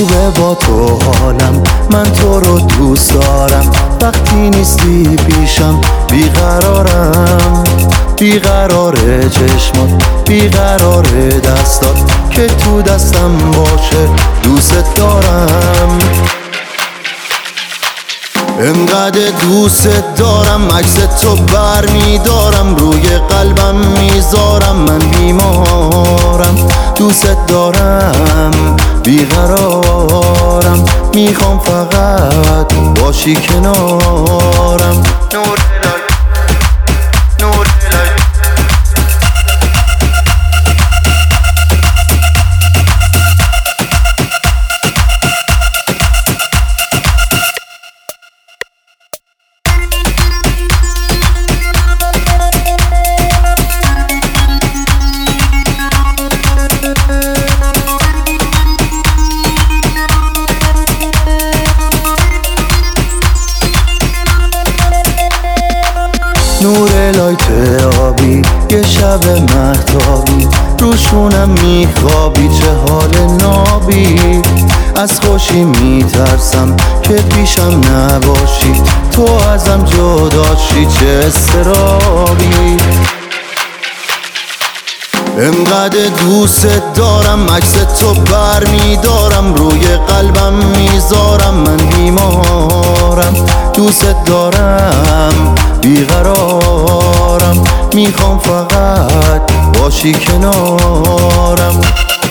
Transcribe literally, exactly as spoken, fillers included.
خوبه با تو حالم، من تو رو دوست دارم. وقتی نیستی پیشم بیقرارم، بیقراره چشمات، بیقراره دستات که تو دستم باشه. دوست دارم، انقدر دوست دارم، عکس تو بر میدارم، روی قلبم میذارم. من بیمارم، دوست دارم، بیقرارم، میخوام فقط باشی کنارم. نور الهی، نور الهی. نور لایت آبی، یه شب مهتابی، روشونم میخوابی، چه حال نابی. از خوشی میترسم که پیشم نباشی، تو ازم جداشی، چه استرابی. انقدر دوست دارم، عکس تو بر میدارم، روی قلبم میذارم. من بیمارم، دوست دارم، بیقرارم، میخوام فقط باشی کنارم.